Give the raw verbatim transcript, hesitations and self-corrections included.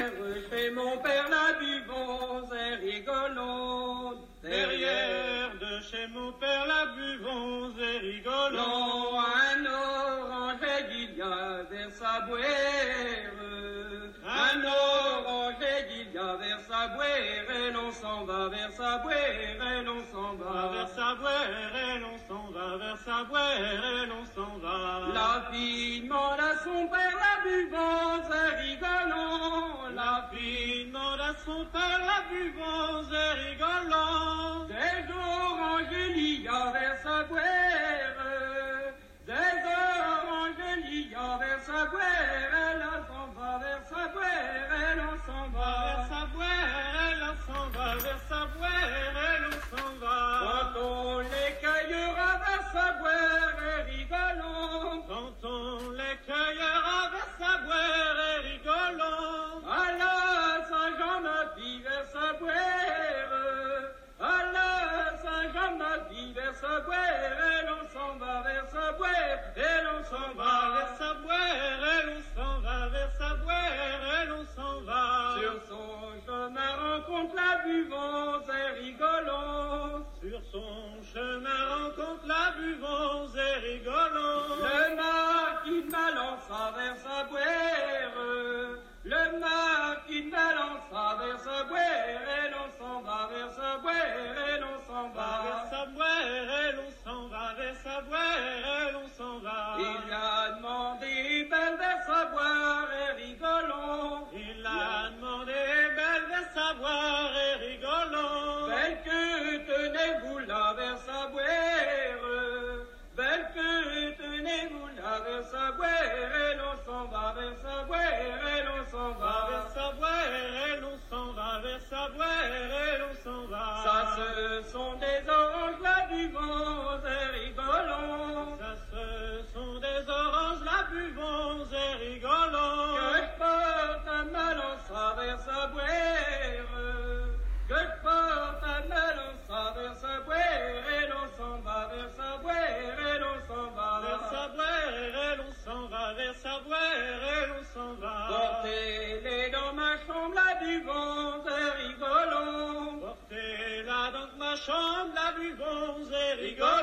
Chez mon père la buvons et rigolons. Derrière de chez mon père la buvons et rigolons. Un oranger qu'il y a vers sa boire. Un oranger qu'il y a vers sa boire. Et l'on s'en va vers sa boire. Et l'on s'en va vers sa boire. Et l'on s'en va vers sa boire. Et l'on s'en va. La fille demande à son père la buvons et rigolons. La fille demande à son père la buvons et rigolons. Des oranges il y a vers sa boire. Des oranges il y a vers sa boire. Elle s'en va vers sa boire. Elle s'en va vers sa boire. Elle s'en va vers sa boire. Elle s'en va. Quand on les cueillera vers sa boire et rigolons. Quand on les cueillera vers sa boire et rigolons. À la Saint-Jean ma fille vers sa boire. À la Saint-Jean ma fille vers sa boire. Et l'on s'en va vers sa boire. Et l'on s'en va vers sa boire. Et l'on s'en va vers sa boire. Et l'on s'en va. Sur son chemin rencontre la buvons et rigolons. Sur son chemin rencontre la buvons et rigolons. Le marquis de Malença vers sa boire. Le marquis de Malença vers sa boire. Et l'on s'en va vers sa boire. Et l'on s'en va vers sa boire. Et l'on s'en va vers sa boire. Et l'on s'en va. Il a demandé belle vers sa boire et rigolons. Il a demandé belle vers sa boire et rigolons. Belle que tenez-vous là vers sa boire. Belle que tenez-vous là vers sa boire. Et l'on s'en va vers sa boire. Et l'on s'en va vers sa boire. Et l'on s'en va vers sa boire. Et l'on s'en va. Ça ce sont des oranges la buvons et rigolons. Ça ce sont des oranges la buvons et rigolons. Que je porte un Malença vers sa boire. Que je porte un Malença vers sa boire. Et l'on s'en va vers sa boire. Et l'on s'en va vers sa boire. Et l'on s'en va vers sa boire. Et l'on s'en va. Portez-les dans ma chambre la buvons et rigolons. Portez-la dans ma chambre la buvons et rigolons.